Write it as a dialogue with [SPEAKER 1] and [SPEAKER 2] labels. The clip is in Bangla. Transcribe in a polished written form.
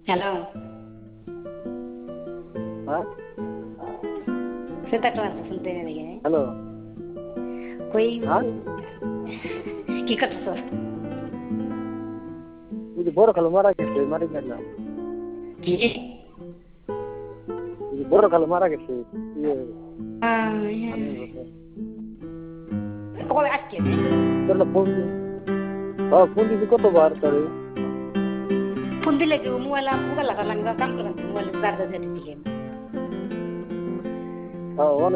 [SPEAKER 1] হ্যালো,
[SPEAKER 2] হ্যাঁ,
[SPEAKER 1] সেটা ক্লাস শুনতে নাকি?
[SPEAKER 2] হ্যালো,
[SPEAKER 1] কই
[SPEAKER 2] হ্যাঁ,
[SPEAKER 1] কি করতেছ?
[SPEAKER 2] এই যে বড় খালু মারা গেছে, মারি গেলাম।
[SPEAKER 1] কি?
[SPEAKER 2] এই যে বড় খালু মারা গেছে, ইয়ে, আমি
[SPEAKER 1] কবে আজকে?
[SPEAKER 2] তোর না ফোন দি, ফোন দিছি কতবার তোরে।
[SPEAKER 1] ফোন দিলে কি মোবাইল লাগালাম কাম করলাম মোবাইল চার্জার দিয়ে দিছি।
[SPEAKER 2] অনেক